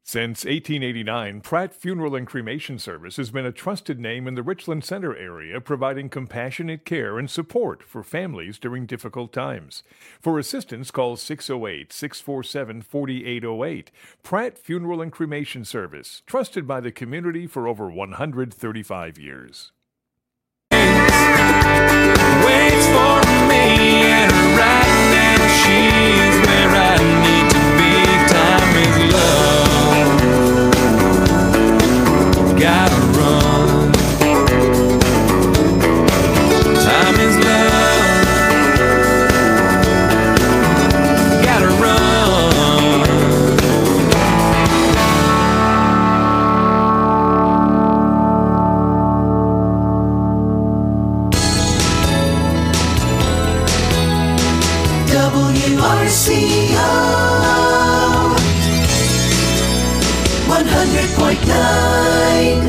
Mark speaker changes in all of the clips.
Speaker 1: Since 1889, Pratt Funeral and Cremation Service has been a trusted name in the Richland Center area, providing compassionate care and support for families during difficult times. For assistance, call 608-647-4808. Pratt Funeral and Cremation Service, trusted by the community for over 135 years.
Speaker 2: Waits for me, and right now she's where I need to be. Time is love. Gotta run. Time is love. Gotta run.
Speaker 3: WRCO 100.9.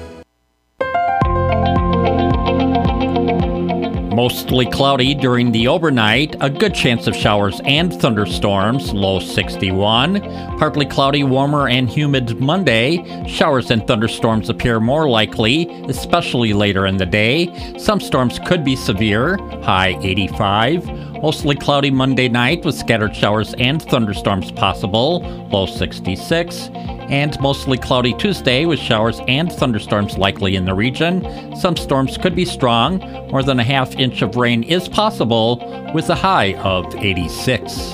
Speaker 4: Mostly cloudy during the overnight, a good chance of showers and thunderstorms, low 61. Partly cloudy, warmer and humid Monday. Showers and thunderstorms appear more likely, especially later in the day. Some storms could be severe, high 85. Mostly cloudy Monday night with scattered showers and thunderstorms possible, low 66. And mostly cloudy Tuesday with showers and thunderstorms likely in the region. Some storms could be strong. More than a half inch of rain is possible with a high of 86.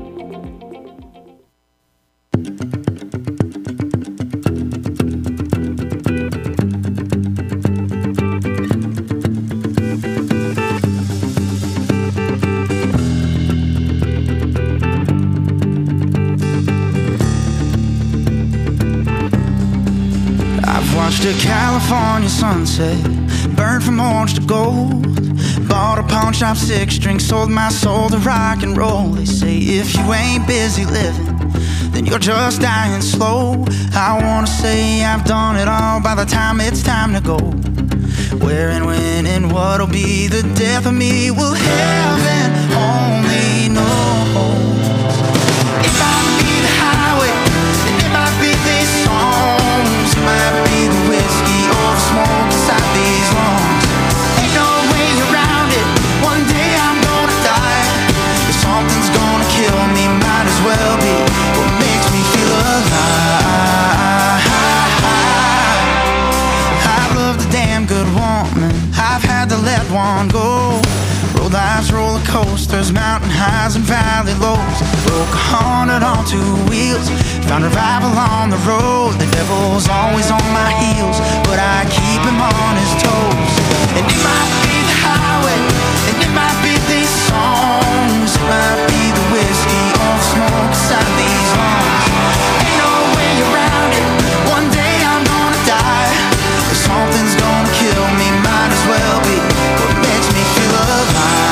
Speaker 5: A California sunset, burned from orange to gold. Bought a pawn shop, 6-string, sold my soul to rock and roll. They say if you ain't busy living, then you're just dying slow. I wanna say I've done it all by the time it's time to go. Where and when and what'll be the death of me will heaven only know. It might be the highway, and it might be these songs, it might be the whiskey or the smoke inside these lungs. Ain't no way around it, one day I'm gonna die. If something's gonna kill me, might as well be what makes me feel alive. I've loved a damn good woman, I've had to let one go. Rode life's roller coasters, mountain highs and valley lows. Broke 100 on 2 wheels, found revival on the road. The devil's always on my heels, but I keep him on his toes. And it might be the highway, and it might be these songs, it might be the whiskey or the smoke inside these lungs. Ain't no way around it, one day I'm gonna die. If something's gonna kill me, might as well be what makes me feel alive.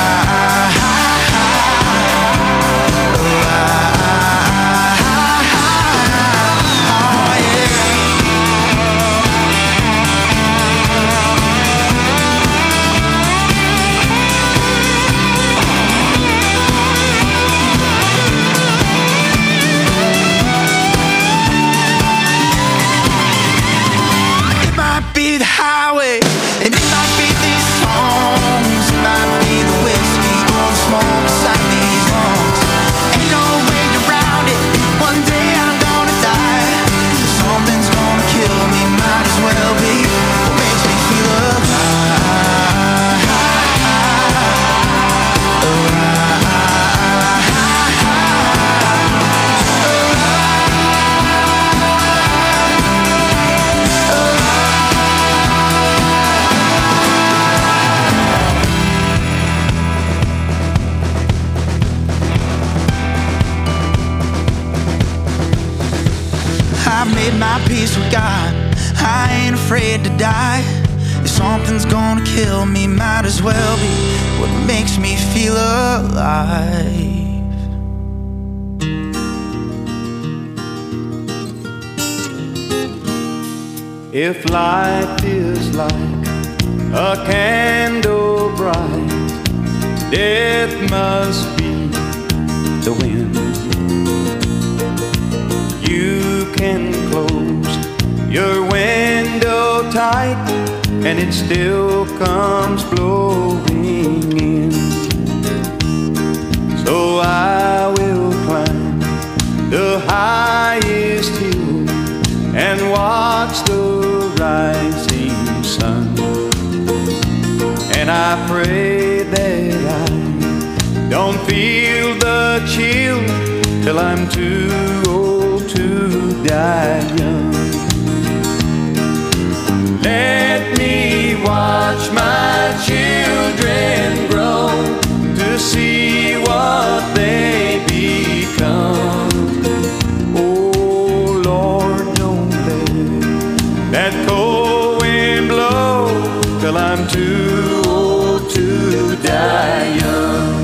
Speaker 5: Be the highway, and it might be these songs, it might be the whiskey or the smoke inside these lungs. Ain't no way around it, one day I'm gonna die. If something's gonna kill me, might as well be what makes me feel alive. I've made my peace with God, I ain't afraid to die. If something's gonna kill me, might as well be what makes me feel alive.
Speaker 2: If life is like a candle bright, death must be the wind. You
Speaker 6: can close your window tight, and it still comes blowing in. So I will climb the highest hill and watch the rising sun. And I pray that I don't feel the chill till I'm too old to die young. Let me watch my children grow to see what they become. Oh Lord, don't let that cold wind blow till I'm too old to die young.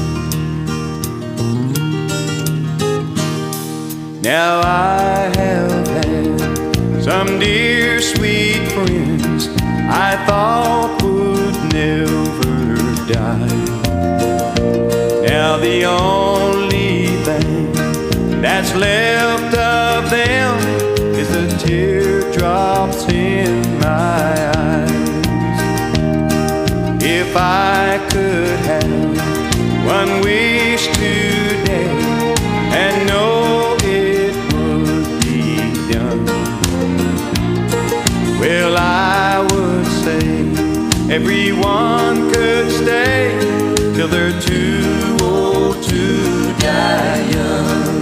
Speaker 6: Now I have had some dear sweet friends I thought would never die. Now the only thing that's left of them is the teardrops in my eyes. If I could have one wish today and know it would be done, well, I would say everyone could stay till they're too old to die young.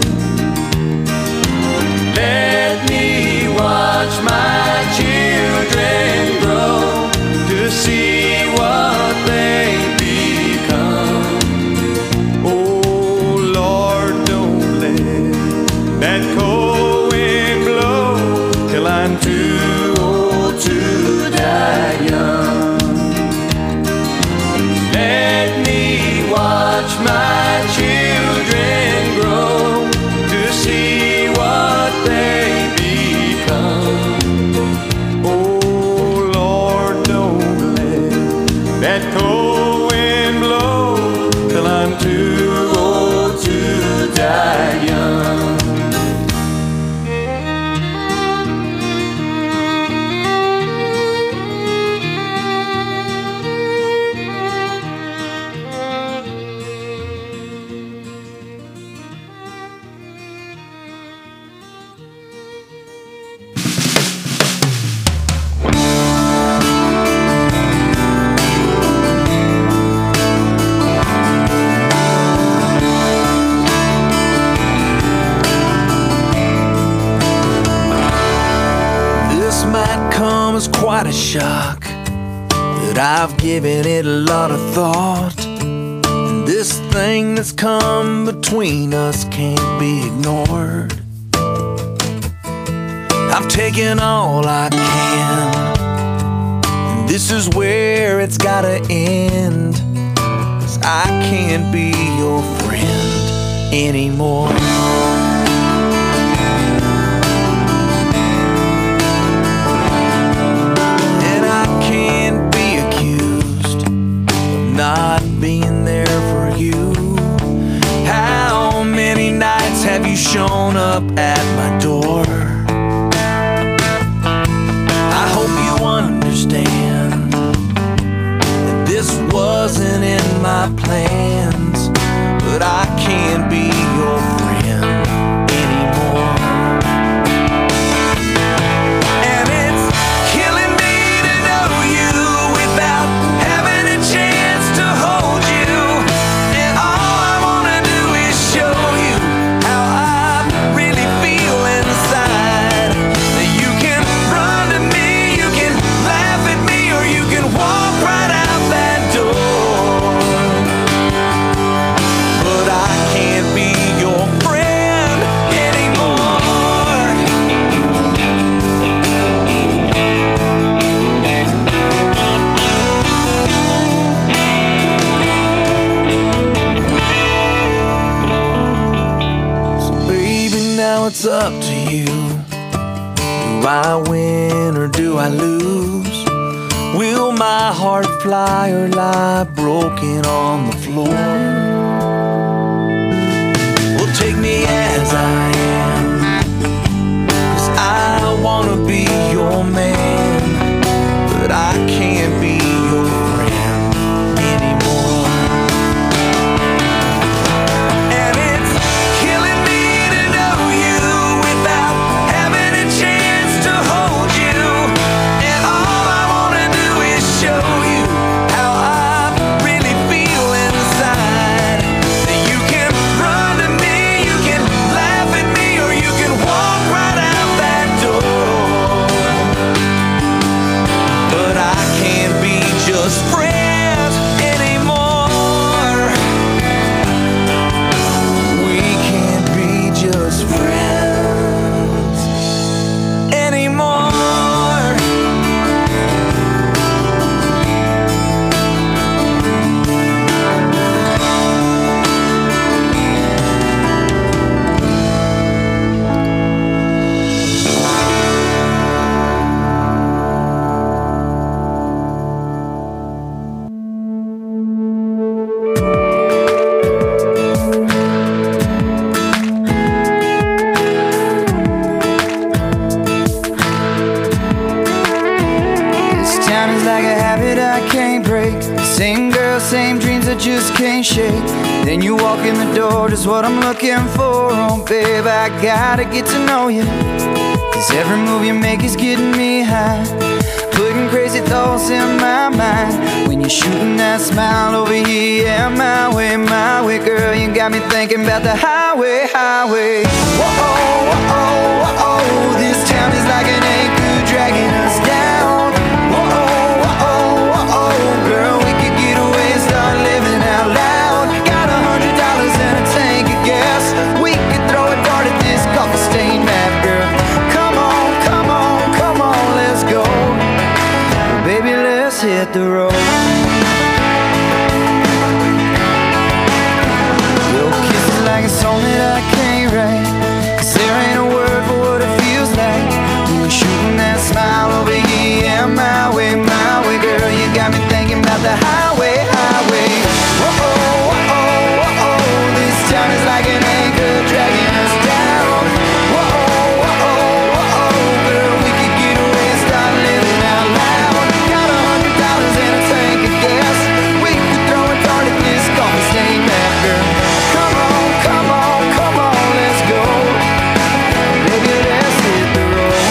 Speaker 6: Let me watch my children grow to see what they become. Oh Lord, don't let that cold wind blow till I'm too old to die young. Let me watch my children grow to see what they become. Oh Lord, don't let that cold wind blow till I'm too old to die young.
Speaker 7: Was quite a shock, but I've given it a lot of thought. And this thing that's come between us can't be ignored. I've taken all I can, and this is where it's gotta end. 'Cause I can't be your friend anymore. Not being there for you. How many nights have you shown up at my door? I hope you understand that this wasn't in my plans, but I can't be your friend anymore. And it's killing me to know you without having a chance to hold you. And all I wanna do is show you how I really feel inside. You can run to me, you can laugh at me, or you can walk right out that door. But I can't be your friend anymore. So baby, now it's up to you. Do I win or do I lose? Will my heart fly or lie broken on the floor? Well, take me as I am,
Speaker 5: that just can't shake. Then you walk in the door, just what I'm looking for. Oh babe, I gotta get to know you, 'cause every move you make is getting me high, putting crazy thoughts in my mind. When you're shooting that smile over here, yeah, my way, girl, you got me thinking about the highway, highway. Whoa, whoa, whoa, whoa, this town is like an anchor dragging us down. Whoa, whoa, whoa, girl, we could get away and start living out loud. Got $100 and a tank of gas, we could throw a dart at this coffee stain map, girl. Come on, come on, come on, let's go. Baby, let's hit the road. Your kiss is like a song that I can't write, 'cause there ain't a word for what it feels like. When you're shooting that smile over here, yeah, my way, girl, you got me thinking about the highway, highway. Whoa, whoa, whoa, this town is like an anchor dragging us down. Whoa, whoa, whoa, girl, we could get away and start living out loud. Got $100 and a tank of gas, we could throw a dart at this coffee stain map, girl. Come on, come on, come on, let's go. Baby, let's hit the road.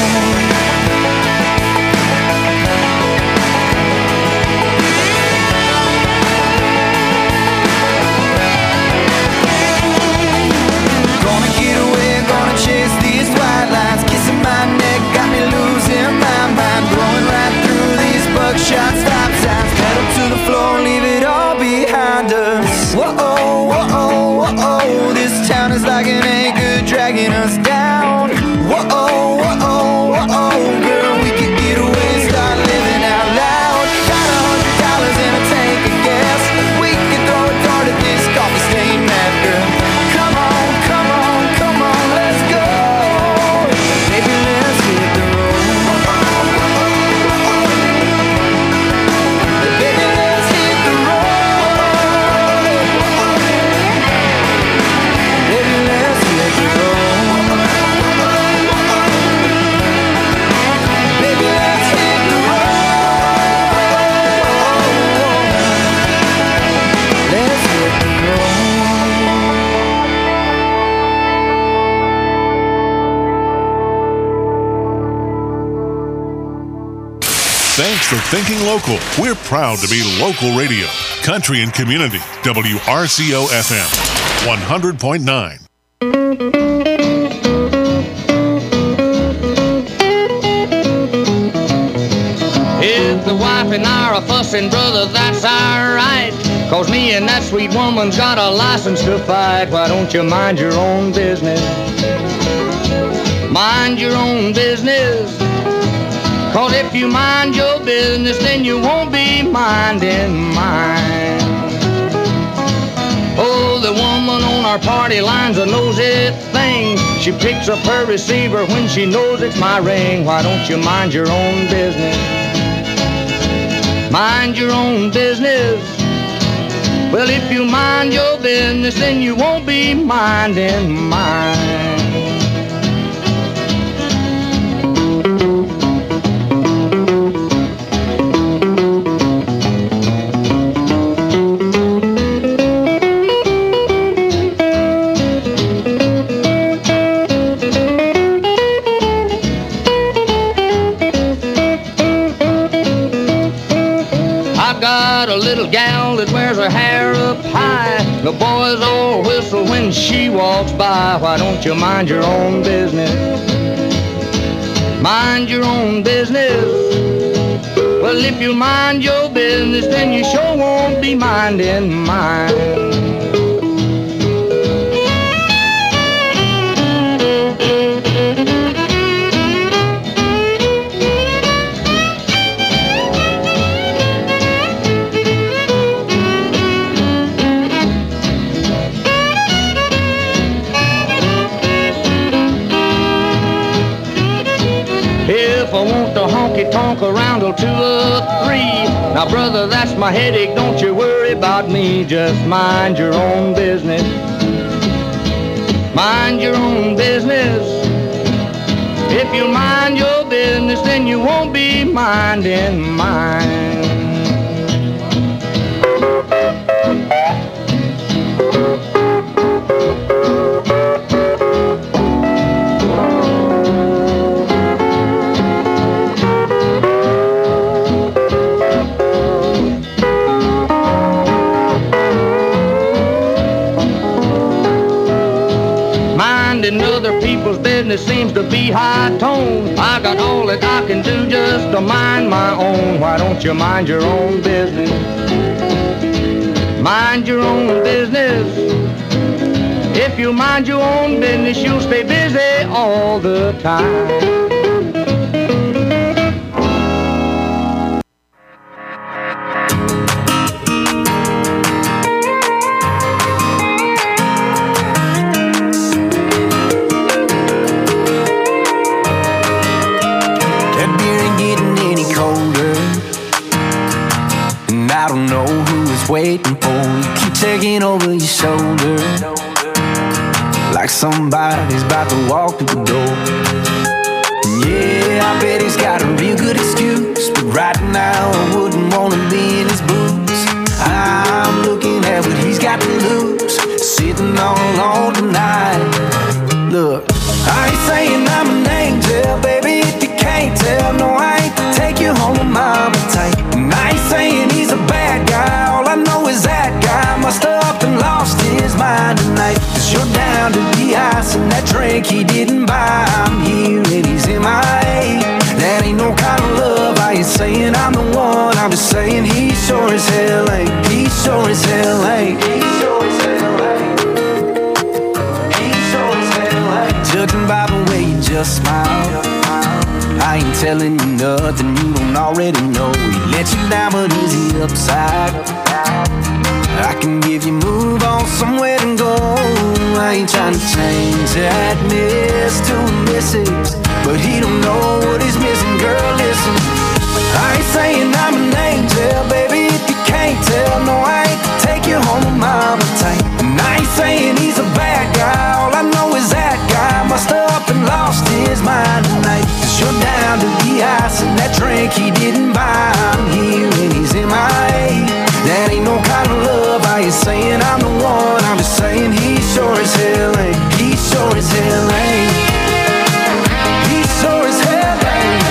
Speaker 5: Gonna get away, gonna chase these white lines, kissing my neck, got me losing my mind, blowing right through these buckshot stop signs, pedal to the floor, leave it all behind us. Whoa, whoa, whoa, this town is like an anchor dragging us down. Whoa, whoa, whoa, girl, we could get away and start living out loud. Got $100 and a tank of gas, we could throw a dart at this coffee stain map, girl. Come on, come on, come on, let's go. Baby, let's hit the road. Baby, let's hit the road. Baby, let's hit the road. Baby, let's hit the road. Let's hit the road.
Speaker 8: Thanks for thinking local. We're proud to be local radio. Country and community. WRCO FM 100.9.
Speaker 9: If the wife and I are a fussing, brother, that's alright. 'Cause me and that sweet woman's got a license to fight. Why don't you mind your own business? Mind your own business. 'Cause if you mind your business, then you won't be minding mine. Oh, the woman on our party line's a nosy thing. She picks up her receiver when she knows it's my ring. Why don't you mind your own business? Mind your own business. Well, if you mind your business, then you won't be minding mine. A little gal that wears her hair up high. The boys all whistle when she walks by. Why don't you mind your own business? Mind your own business. Well, if you mind your business, then you sure won't be minding mine. I want to honky-tonk around till 2 or 3. Now, brother, that's my headache. Don't you worry about me. Just mind your own business. Mind your own business. If you mind your business, then you won't be minding mine. people's business seems to be high tone. I got all that I can do just to mind my own. Why don't you mind your own business? Mind your own business. If you mind your own business, you'll stay busy all the time.
Speaker 5: I don't know who is waiting for you. Keep taking over your shoulder like somebody's about to walk through the door. Yeah, I bet he's got a real good excuse, but right now I wouldn't wanna be in his boots. I'm looking at what he's got to lose, sitting all alone tonight. Look, I ain't saying I'm an angel, baby, if you can't tell. No, I ain't to take you home with mama tight. And I ain't saying he's a bad guy, all I know is that guy must have up and lost his mind tonight. 'Cause you're down to the ice and that drink he didn't buy. I'm here and he's MIA. That ain't no kind of love, I ain't saying I'm the one. I'm just saying he sure as hell ain't. He sure as hell ain't. He sure as hell ain't. He sure as hell ain't. Judging by the way you just smile, I ain't telling you nothing you don't already know. He let you down, but is he upside? I can give you move on somewhere to go. I ain't trying to change that miss to a missus, but he don't know what he's missing. Girl, listen, I ain't saying I'm an angel, baby, if you can't tell. No, I ain't to take you home with mama tight. And I ain't saying he's a bad guy, all I know is that guy must have up and lost his mind tonight. 'Cause you're down to the ice and that drink he didn't buy. I'm here and he's MIA. That ain't no kind of love, I ain't saying I'm the one. I'm just saying he sure as hell ain't. He sure as hell ain't. He sure as hell ain't.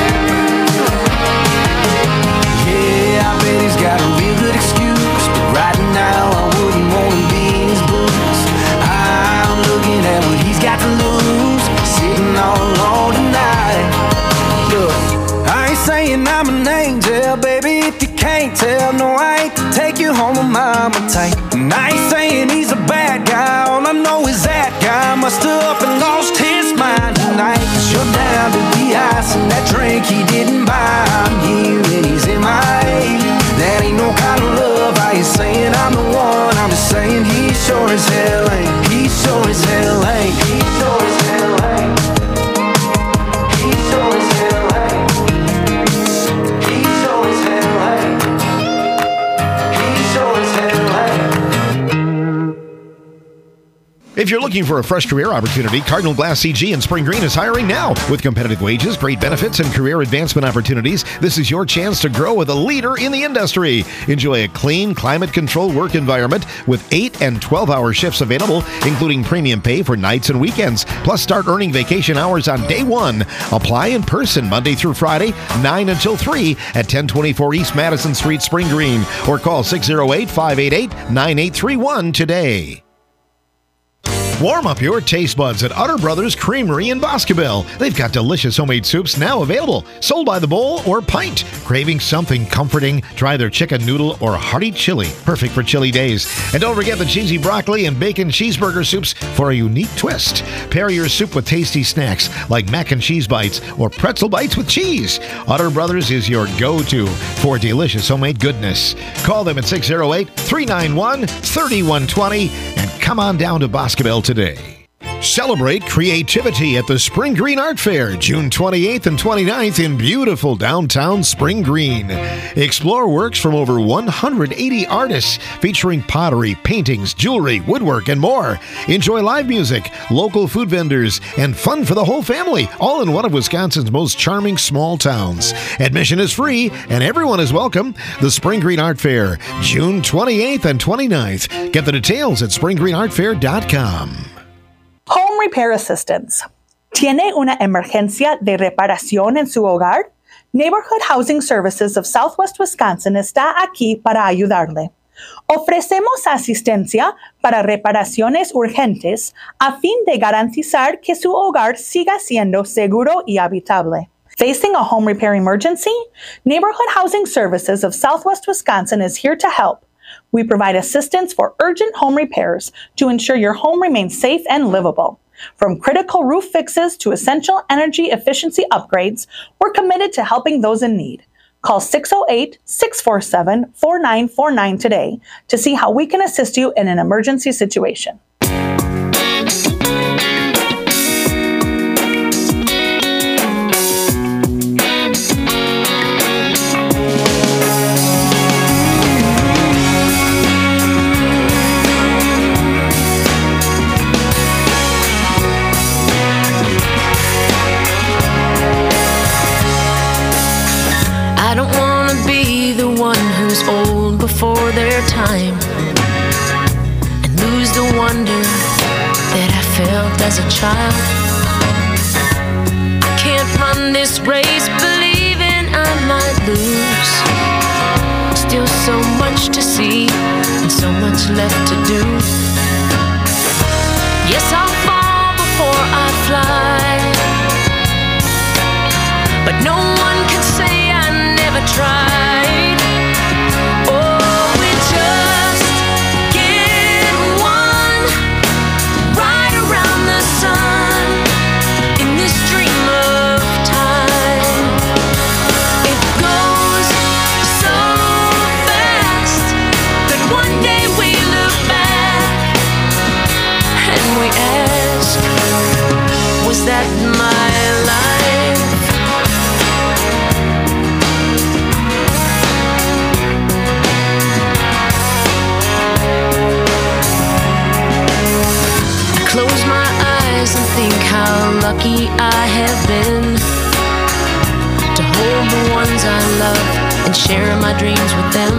Speaker 5: Yeah, I bet he's got a real good excuse, but right now I wouldn't want to be in his boots. I'm looking at what he's got to lose, sitting all alone tonight. Look, I ain't saying I'm an angel, baby, if you can't tell. No, I ain't to take you home with mama tight. And I ain't saying he's a bad guy, all I know is that guy must have up and lost his mind tonight. 'Cause you're down to the ice and that drink he didn't buy. I'm here and he's MIA. That ain't no kind of love, I ain't saying I'm the one. I'm just saying he sure as hell ain't. He sure as hell ain't. He sure as hell ain't. He sure as hell ain't. He sure as hell ain't. He sure as hell ain't.
Speaker 10: If you're looking for a fresh career opportunity, Cardinal Glass CG in Spring Green is hiring now. With competitive wages, great benefits, and career advancement opportunities, this is your chance to grow with a leader in the industry. Enjoy a clean, climate-controlled work environment with 8 and 12-hour shifts available, including premium pay for nights and weekends. Plus, start earning vacation hours on day one. Apply in person Monday through Friday, 9 until 3 at 1024 East Madison Street, Spring Green, or call 608-588-9831 today. Warm up your taste buds at Utter Brothers Creamery in Boscobel. They've got delicious homemade soups now available, sold by the bowl or pint. Craving something comforting? Try their chicken noodle or hearty chili, perfect for chilly days. And don't forget the cheesy broccoli and bacon cheeseburger soups for a unique twist. Pair your soup with tasty snacks like mac and cheese bites or pretzel bites with cheese. Utter Brothers is your go-to for delicious homemade goodness. Call them at 608-391-3120 and come on down to Boscobel today. Celebrate creativity at the Spring Green Art Fair, June 28th and 29th in beautiful downtown Spring Green. Explore works from over 180 artists featuring pottery, paintings, jewelry, woodwork, and more. Enjoy live music, local food vendors, and fun for the whole family, all in one of Wisconsin's most charming small towns. Admission is free and everyone is welcome. The Spring Green Art Fair, June 28th and 29th. Get the details at springgreenartfair.com.
Speaker 11: Home Repair Assistance. ¿Tiene una emergencia de reparación en su hogar? Neighborhood Housing Services of Southwest Wisconsin está aquí para ayudarle. Ofrecemos asistencia para reparaciones urgentes a fin de garantizar que su hogar siga siendo seguro y habitable. Facing a home repair emergency? Neighborhood Housing Services of Southwest Wisconsin is here to help. We provide assistance for urgent home repairs to ensure your home remains safe and livable. From critical roof fixes to essential energy efficiency upgrades, we're committed to helping those in need. Call 608-647-4949 today to see how we can assist you in an emergency situation.
Speaker 12: I don't want to be the one who's old before their time and lose the wonder that I felt as a child. I can't run this race believing I might lose. Still so much to see and so much left to do. Yes, I'll fall before I fly, but no one can say tried. Oh, we just get one right around the sun in this dream of time. It goes so fast that one day we look back and we ask, was that my life? Close my eyes and think how lucky I have been to hold the ones I love and share my dreams with them.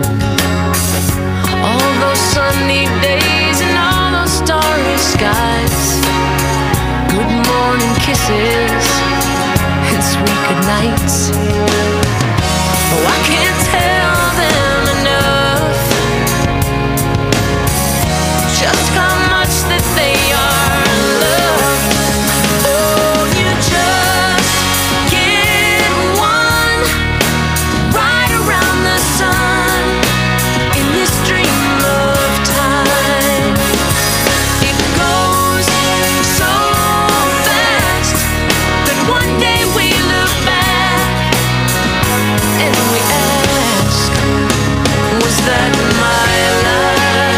Speaker 12: All those sunny days and all those starry skies, good morning kisses and sweet good nights. Oh, I can't tell them enough just how much that they are loved. Oh, you just get one right around the sun in this dream of time. It goes so fast that one day we look back and we ask, was that my life?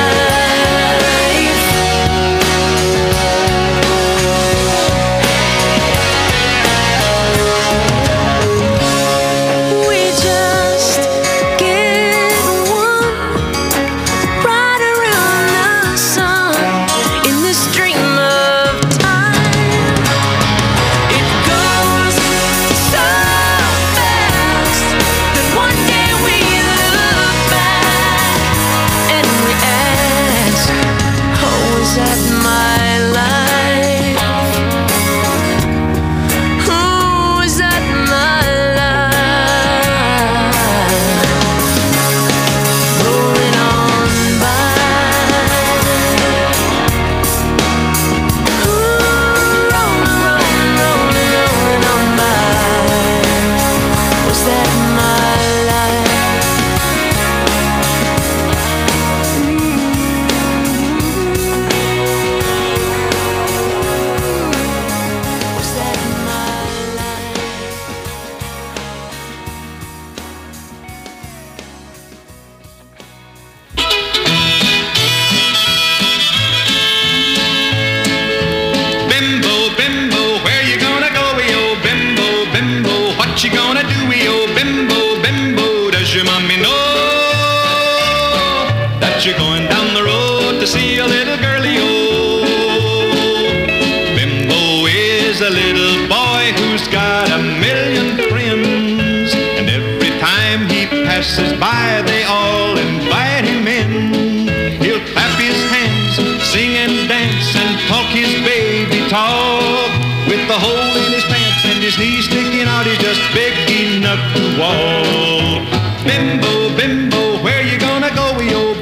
Speaker 13: you're going down the road to see a little girlie, oh. Bimbo is a little boy who's got a million friends, and every time he passes by, they all invite him in. He'll clap his hands, sing and dance, and talk his baby talk. With the hole in his pants and his knees sticking out, he's just big enough to walk. Bimbo, Bimbo, where you gonna go, yo?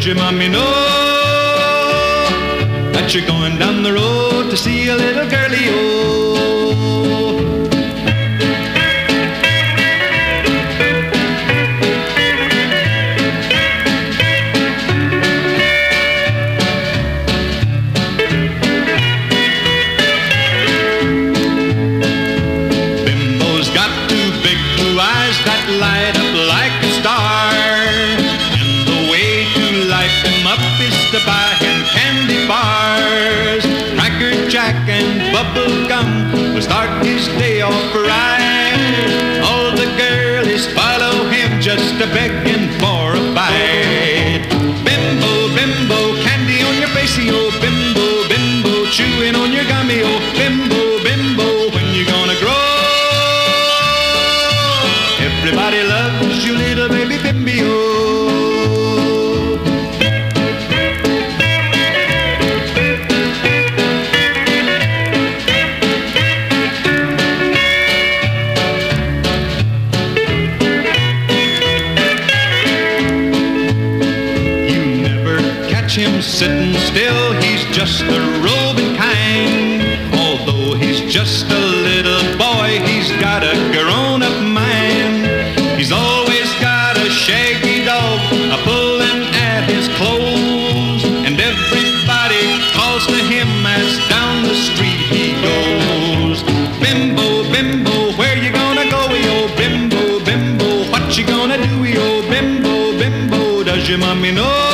Speaker 13: Does your mommy know that you're going down the road to see a little girlie? Bimbo's got two big blue eyes that light up like a star. And the way to light them up is to buy him candy bars. Cracker Jack and bubble gum will start his day off right. All the girlies follow him just a begging for a bite. Bimbo, bimbo, candy on your facey, oh bimbo, bimbo, chewing on your gummy, oh bimbo, bimbo, when you gonna grow? Everybody loves you, little baby Bimby, oh. Him sitting still, he's just a roving kind. Although he's just a little boy, he's got a grown-up mind. He's always got a shaggy dog a-pulling at his clothes, and everybody calls to him as down the street he goes. Bimbo, bimbo, where you gonna go, oh bimbo, bimbo, what you gonna do, oh bimbo, bimbo, does your mommy know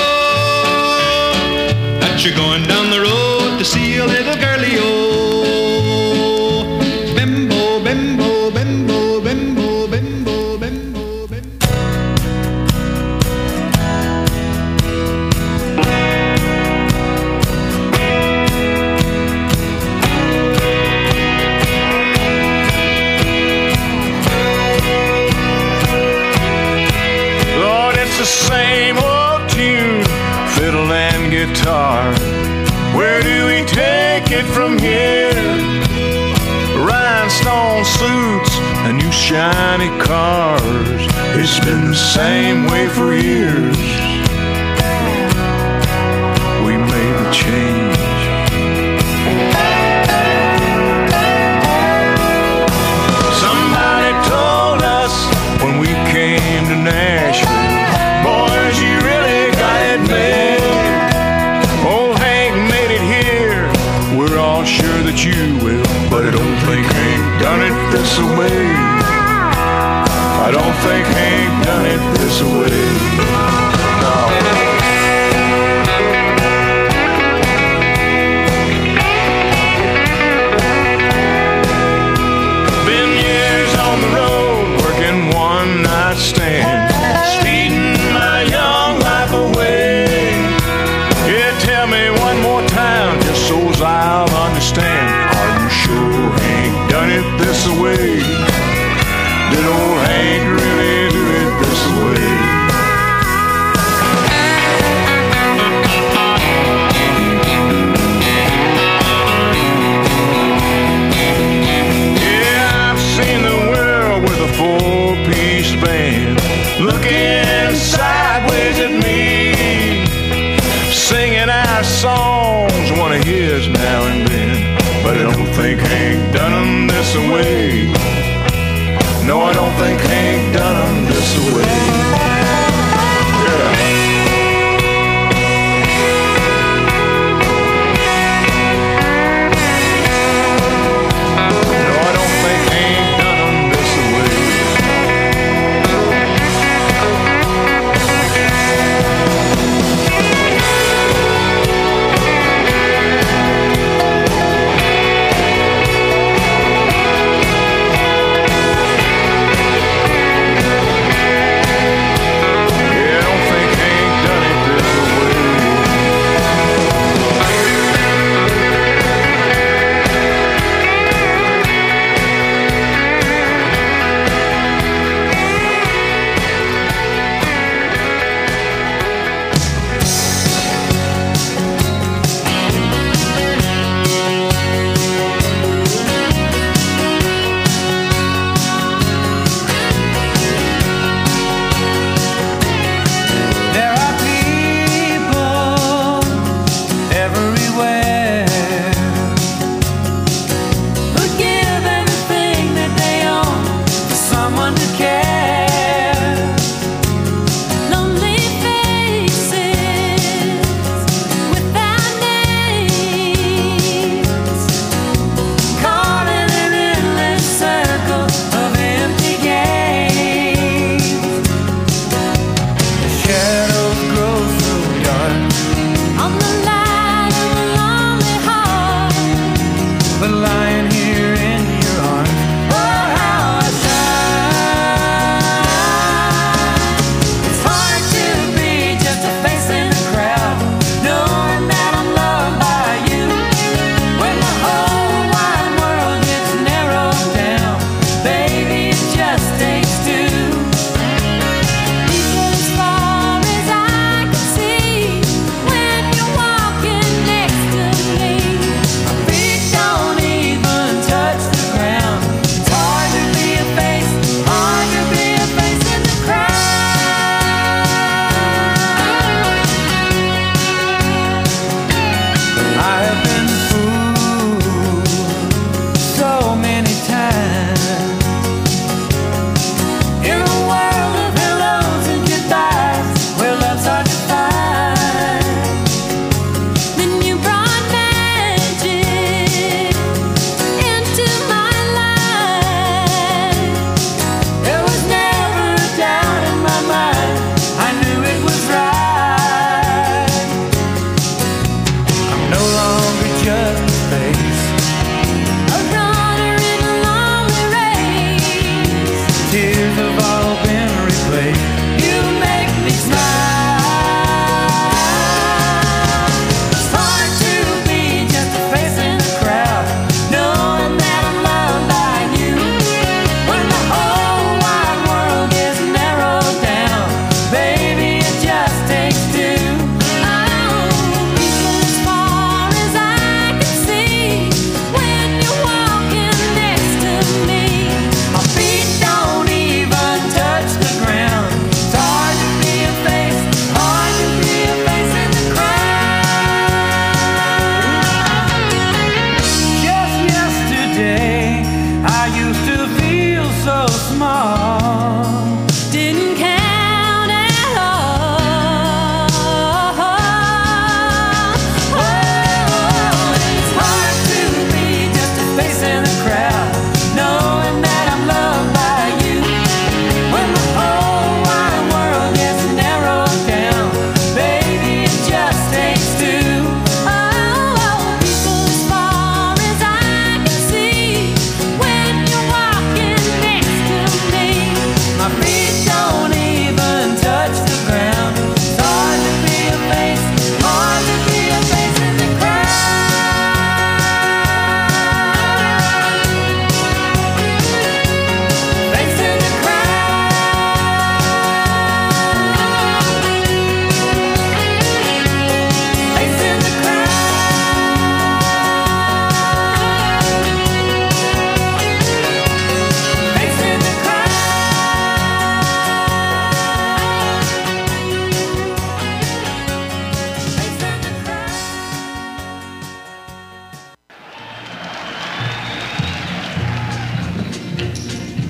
Speaker 13: you're going down the road to see a little girlie, oh. Bimbo, bimbo, bimbo, bimbo, bimbo, bimbo, bimbo.
Speaker 6: Lord, it's the same old tune, fiddle and guitar. Where do we take it from here? Rhinestone suits and new shiny cars. It's been the same way for years. We made the change. Somebody told us when we came to Nashville, boys, you really got it made. Sure that you will, but I don't think Hank done it this way. I don't think Hank done it this way. No. Been years on the road, working one night stand, speeding my young life away. Yeah, tell me one more time, just so I'll understand. Are you sure Hank done it this way? Did old Hank really do it this way? Yeah, I've seen the world with a four-piece band looking sideways at me, singing our songs, one of his now and then. But I don't think Hank done them this way. No, I don't think Hank done them this way. Yeah. No, I don't think Hank done them this way.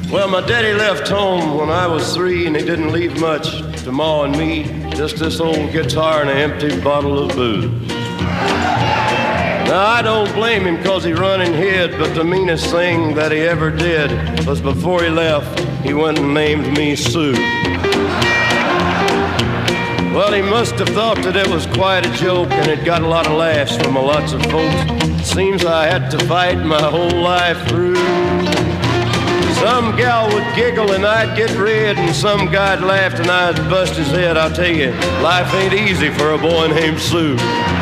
Speaker 14: Well, my daddy left home when I was 3, and he didn't leave much to Ma and me, just this old guitar and an empty bottle of booze. Now, I don't blame him because he run and hid, but the meanest thing that he ever did was before he left, he went and named me Sue. Well, he must have thought that it was quite a joke, and it got a lot of laughs from lots of folks. Seems I had to fight my whole life through. Some gal would giggle and I'd get red, and some guy'd laugh and I'd bust his head. I'll tell you, life ain't easy for a boy named Sue.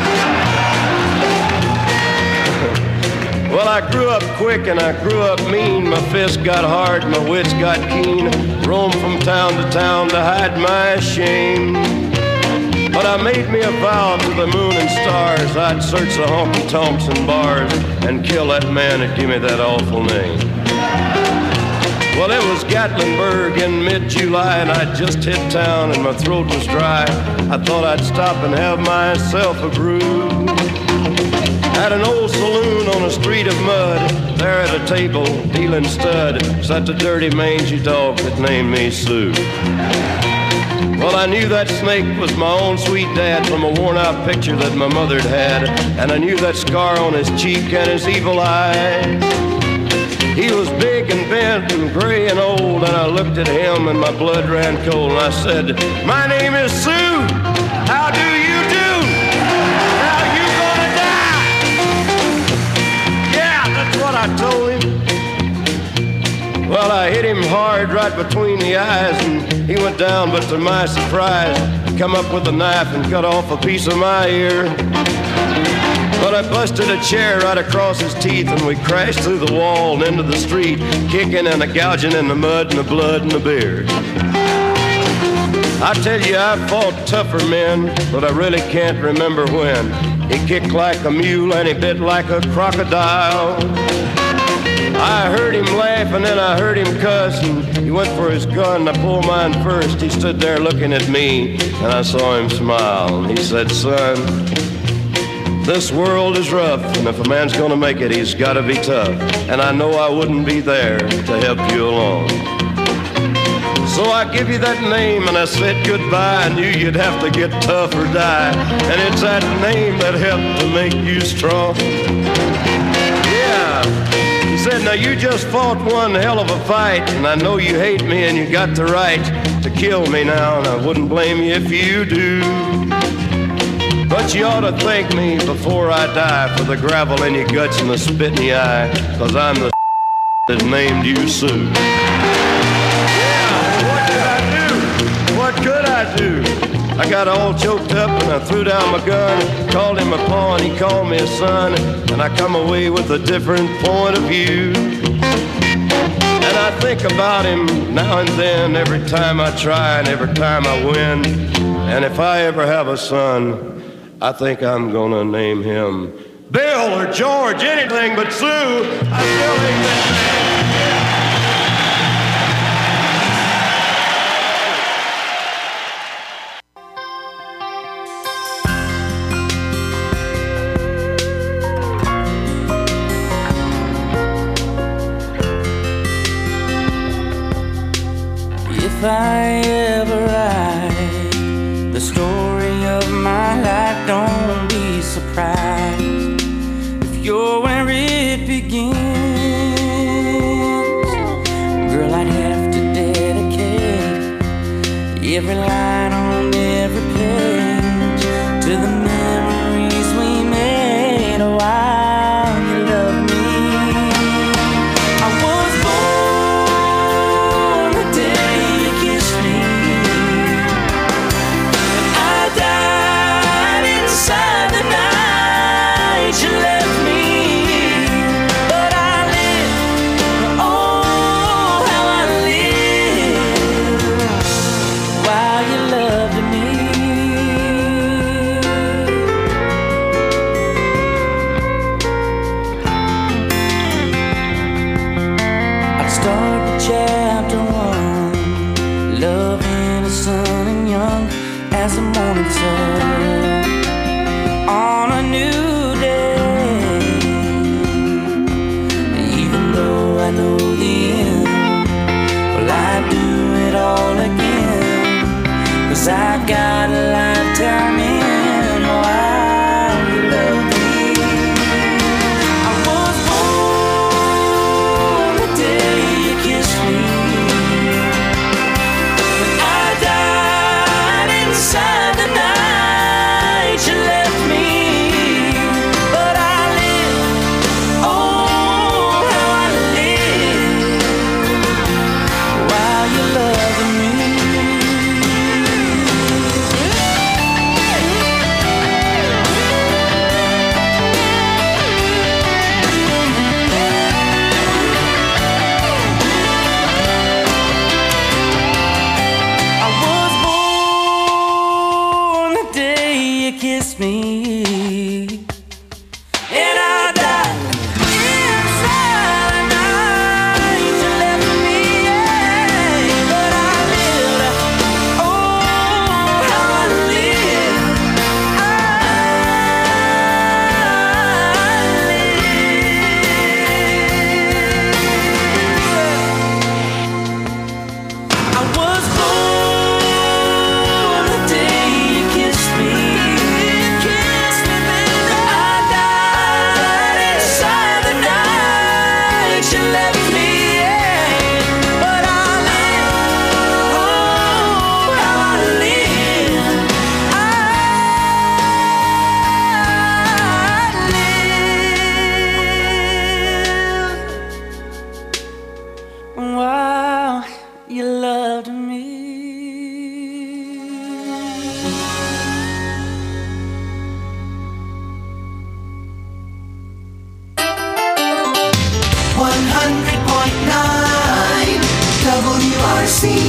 Speaker 14: Well, I grew up quick and I grew up mean. My fists got hard, my wits got keen. Roamed from town to town to hide my shame. But I made me a vow to the moon and stars, I'd search the honky-tonks and bars and kill that man that gave me that awful name. Well, it was Gatlinburg in mid-July, and I'd just hit town and my throat was dry. I thought I'd stop and have myself a brew. At an old saloon on a street of mud, there at a table, dealing stud, sat the dirty mangy dog that named me Sue. Well, I knew that snake was my own sweet dad from a worn-out picture that my mother'd had, and I knew that scar on his cheek and his evil eyes. He was big and bent and gray and old, and I looked at him and my blood ran cold, and I said, "My name is Sue. How do you do? Now you gonna die?" Yeah, that's what I told him. Well, I hit him hard right between the eyes, and he went down, but to my surprise, he come up with a knife and cut off a piece of my ear. But I busted a chair right across his teeth, and we crashed through the wall and into the street, kicking and gouging in the mud and the blood and the beard. I tell you, I fought tougher men, but I really can't remember when. He kicked like a mule and he bit like a crocodile. I heard him laugh and then I heard him cuss, and he went for his gun and I pulled mine first. He stood there looking at me and I saw him smile, and he said, "Son, this world is rough, and if a man's gonna make it, he's gotta be tough. And I know I wouldn't be there to help you along. So I give you that name and I said goodbye. I knew you'd have to get tough or die, and it's that name that helped to make you strong." Yeah. He said, "Now you just fought one hell of a fight, and I know you hate me and you got the right to kill me now, and I wouldn't blame you if you do. But you ought to thank me before I die for the gravel in your guts and the spit in your eye, 'cause I'm the that named you Sue." Yeah, what did I do? What could I do? I got all choked up and I threw down my gun, called him a paw and he called me a son, and I come away with a different point of view. And I think about him now and then, every time I try and every time I win. And if I ever have a son, I think I'm gonna name him Bill or George, anything but Sue. I still think that name.
Speaker 5: If I ever write the story of my life, don't be surprised if you're where it begins. Girl, I'd have to dedicate every line on every page to the memories we made while you loved me. I was born the day you kissed me, and I died inside the night you left me. But I lived, oh how I lived while you loved me. I'd start with chapter 1, love innocent and young as the morning sun on a new day. Even though I know the end,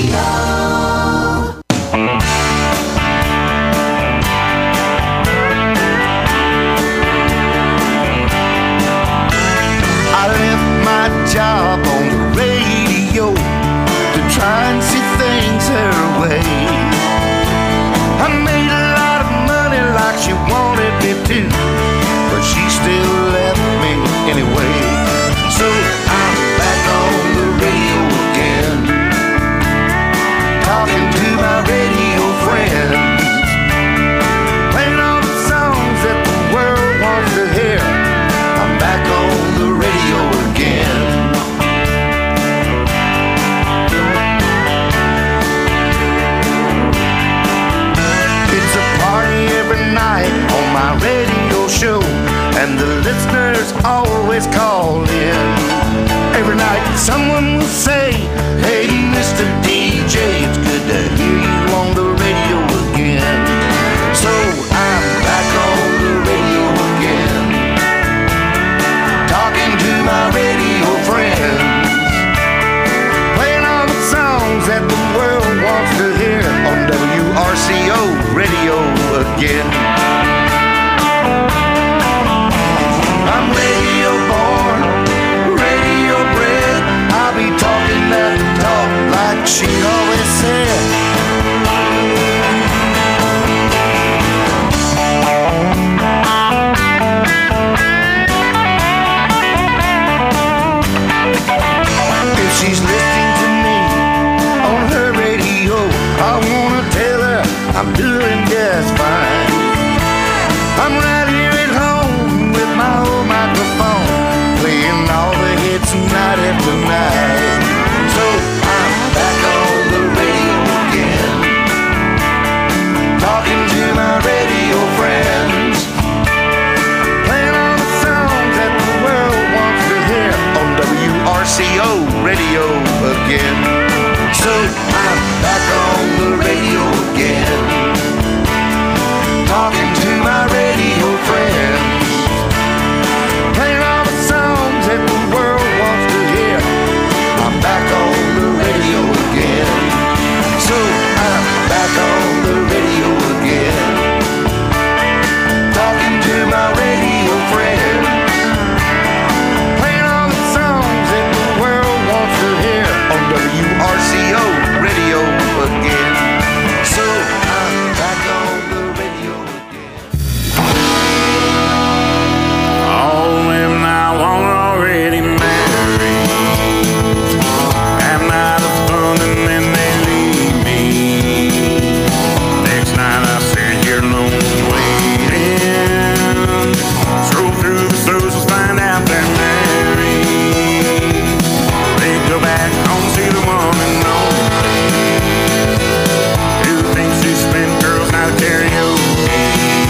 Speaker 5: I left my job on the radio to try and see things her way. I made a lot of money like she wanted me to, but she still left me anyway. So I'm back on the radio again, talking to my radio friends, playing all the songs that the world wants to hear. I'm back on the radio again. It's a party every night on my radio show, and the listeners always call in. Every night someone will say, "Hey, Mr. DJ, it's good to hear you on the radio again." So I'm back on the radio again, talking to my radio friends, playing all the songs that the world wants to hear on WRCO radio again. I'm radio born, radio bred. I'll be talking that talk like she always said. If she's listening to me on her radio, I wanna tell her I'm doing just fine. I'm right here at home with my old microphone, playing all the hits night after night. So I'm back on the radio again, talking to my radio friends, playing all the songs that the world wants to hear on WRCO radio again. So I'm back on the radio again, talking to my radio friends, playing all the songs that the world wants to hear. I'm back on the radio again. So I'm back on the radio again, talking to my radio friends, playing all the songs that the world wants to hear on WRCO radio again. So I'm back on the radio again.
Speaker 6: All them I want are already married. Have night of fun and then they leave me. Next night I sit here alone waiting. Scroll through the socials, find out they're married. They go back home, see the one and only, who thinks she spent girls out of karaoke.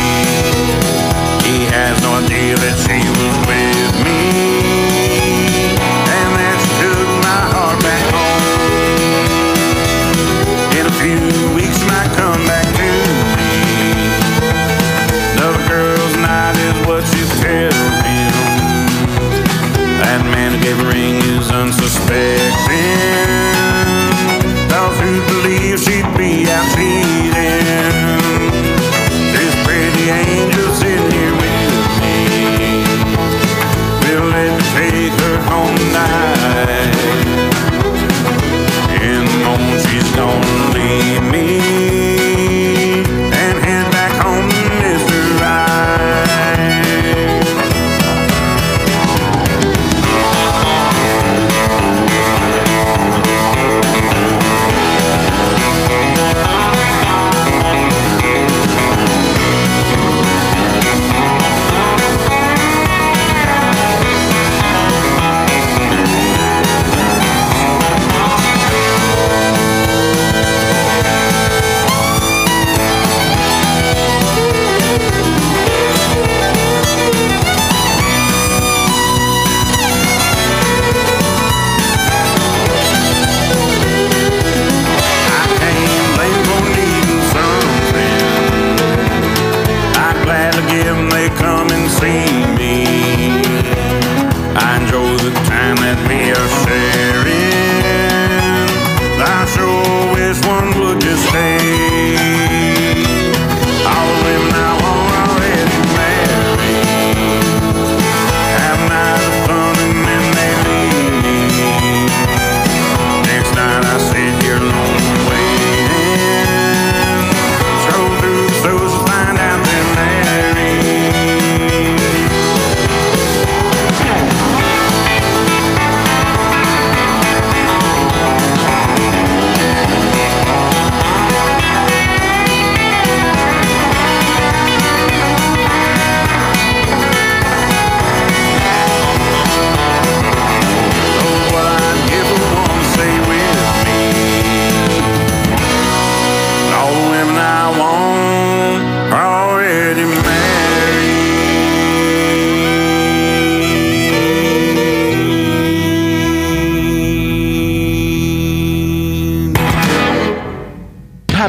Speaker 6: He has no idea that she was with me, and that she took my heart back home. In a few weeks she might come back to me. Another girl's night is what she tells me. That man who gave her ring is unsuspecting. Those who believe she'd be out cheating. This pretty angel sitting here with me. Will let me take her home tonight. In the morning she's gonna leave me and head back home to Mr. Right.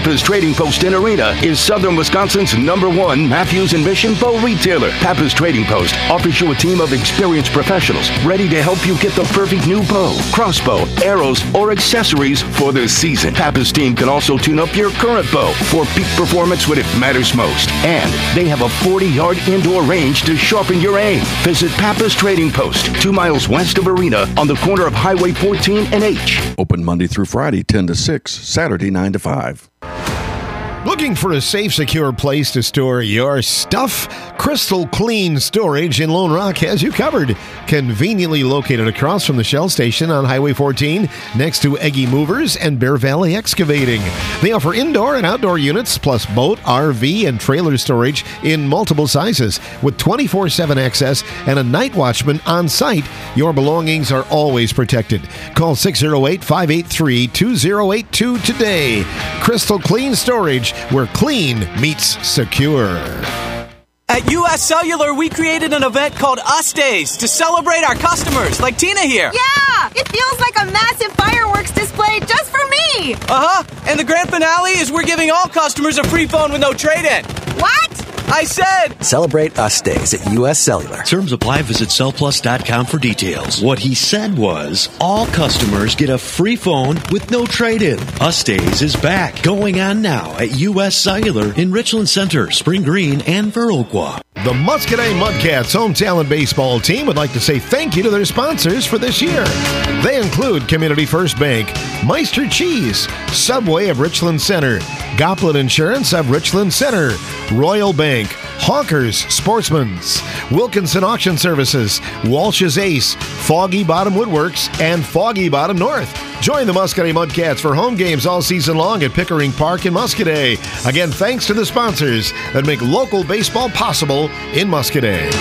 Speaker 15: Pappas Trading Post in Arena is Southern Wisconsin's #1 Matthews and Mission bow retailer. Pappas Trading Post offers you a team of experienced professionals ready to help you get the perfect new bow, crossbow, arrows, or accessories for the season. Pappas team can also tune up your current bow for peak performance when it matters most. And they have a 40-yard indoor range to sharpen your aim. Visit Pappas Trading Post, 2 miles west of Arena on the corner of Highway 14 and H.
Speaker 16: Open Monday through Friday, 10 to 6, Saturday, 9 to 5.
Speaker 10: Looking for a safe, secure place to store your stuff? Crystal Clean Storage in Lone Rock has you covered. Conveniently located across from the Shell Station on Highway 14, next to Eggy Movers and Bear Valley Excavating. They offer indoor and outdoor units, plus boat, RV, and trailer storage in multiple sizes. With 24/7 access and a night watchman on site, your belongings are always protected. Call 608-583-2082 today. Crystal Clean Storage, where clean meets secure.
Speaker 17: At US Cellular, we created an event called Us Days to celebrate our customers, like Tina here.
Speaker 18: Yeah! It feels like a massive fireworks display just for me!
Speaker 17: Uh-huh. And the grand finale is we're giving all customers a free phone with no trade-in.
Speaker 18: What?
Speaker 17: I said!
Speaker 19: Celebrate Us Days at US Cellular.
Speaker 20: Terms apply. Visit cellplus.com for details. What he said was, all customers get a free phone with no trade-in. Us Days is back. Going on now at US Cellular in Richland Center, Spring Green, and Viroqua.
Speaker 10: The Muscadet Mudcats home talent baseball team would like to say thank you to their sponsors for this year. They include Community First Bank, Meister Cheese, Subway of Richland Center, Goplin Insurance of Richland Center, Royal Bank, Hawkers Sportsman's, Wilkinson Auction Services, Walsh's Ace, Foggy Bottom Woodworks, and Foggy Bottom North. Join the Muscadet Mudcats for home games all season long at Pickering Park in Muscadet. Again, thanks to the sponsors that make local baseball possible in Muscadet.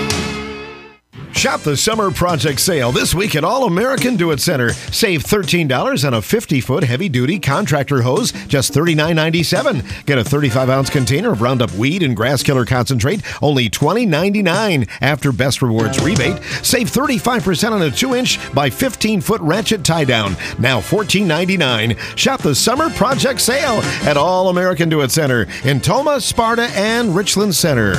Speaker 10: Shop the summer project sale this week at All American Do It Center. Save $13 on a 50-foot heavy-duty contractor hose, just $39.97. Get a 35-ounce container of Roundup Weed and Grass Killer Concentrate, only $20.99. After Best Rewards rebate, save 35% on a 2-inch by 15-foot ratchet tie-down, now $14.99. Shop the summer project sale at All American Do It Center in Toma, Sparta, and Richland Center.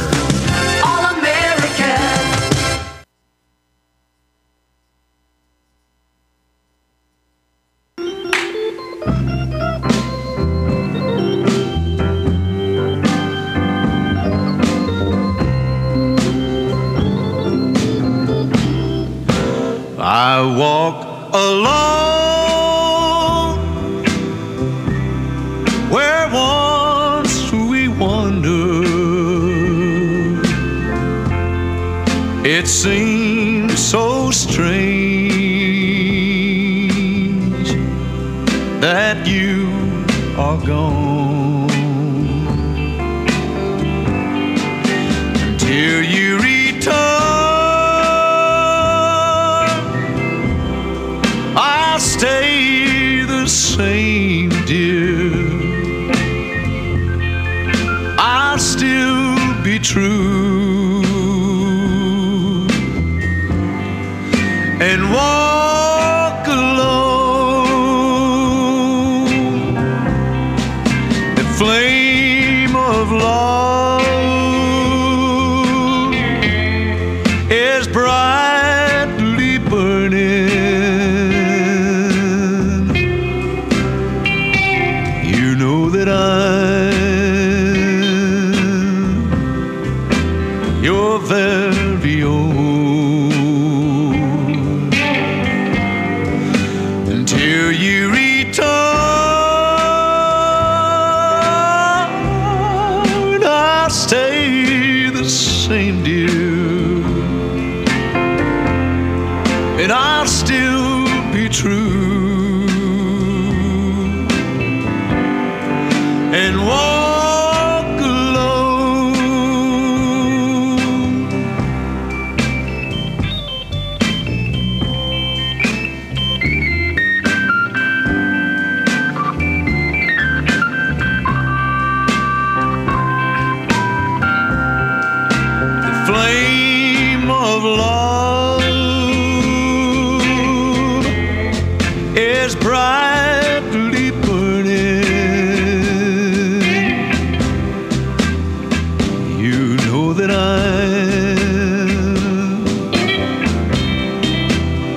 Speaker 2: I walk alone where once we wandered. It seems so strange that you are gone until you return. I'll stay the same, dear. I'll still be true and walk alone. The flame of love is brightly burning. Your very own until you return. I'll stay the same, dear, and I'll still be true and walk alone. The flame of love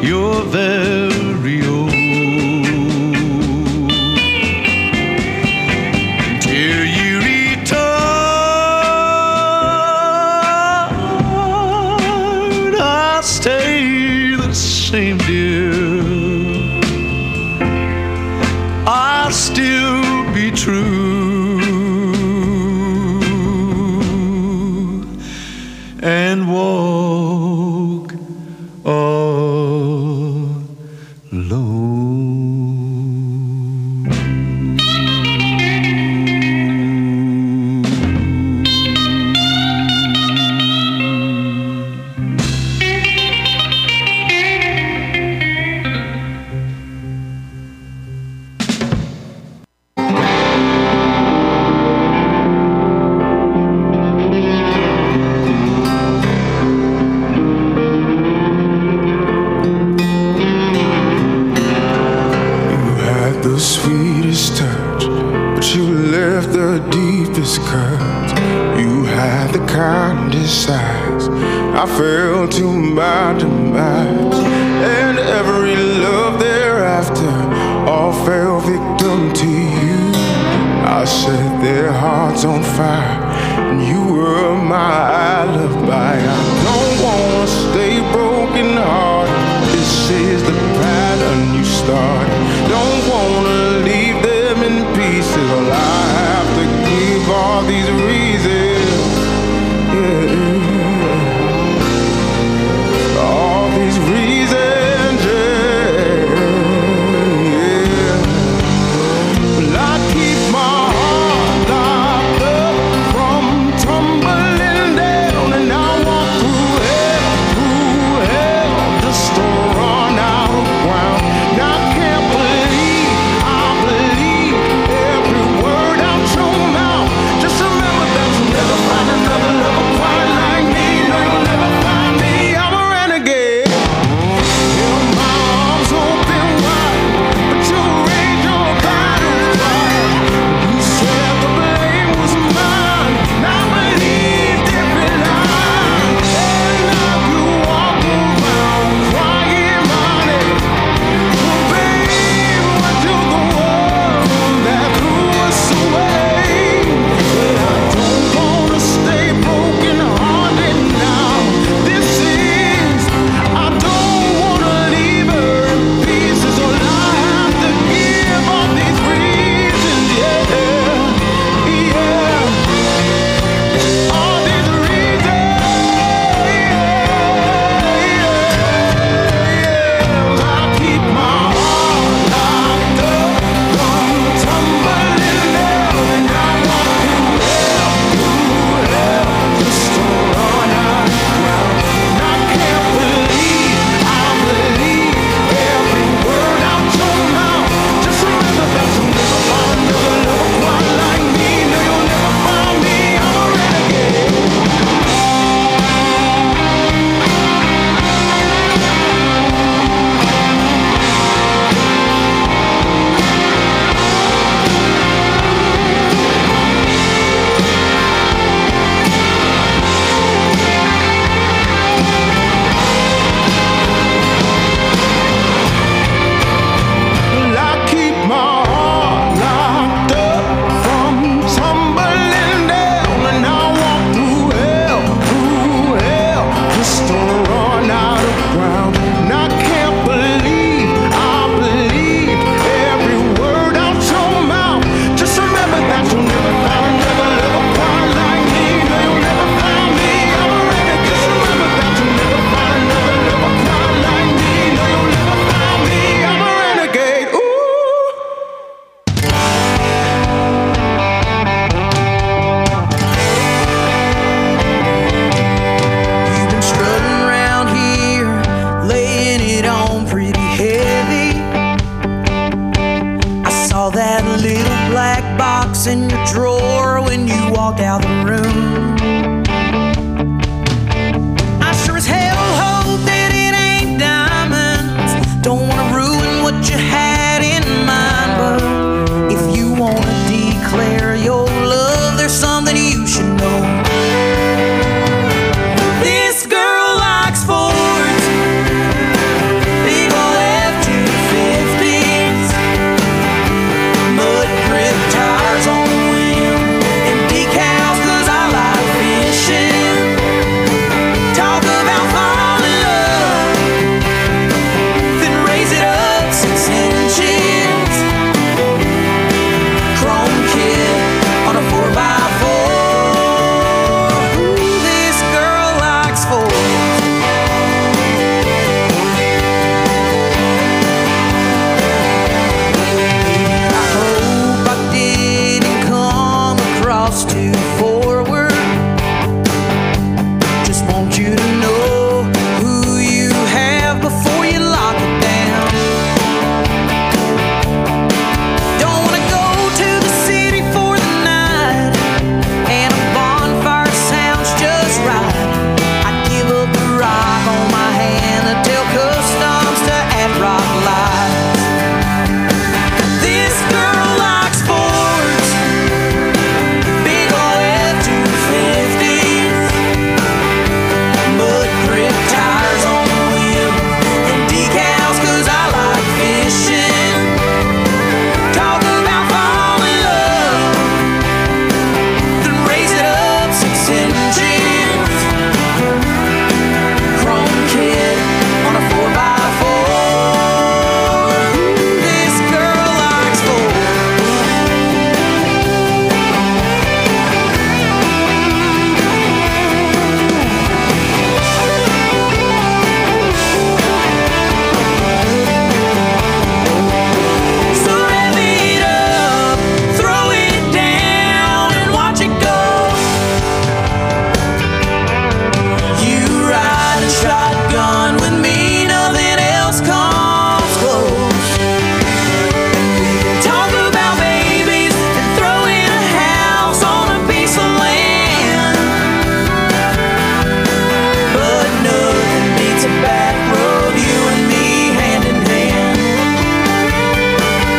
Speaker 2: your very own. Till you return, I'll stay the same, dear. I'll still be true and walk
Speaker 21: the sweetest touch, but you left the deepest cuts. You had the kindest eyes. I fell to my demise, and every love thereafter all fell victim to you. I set their hearts on fire, and you were my alibi.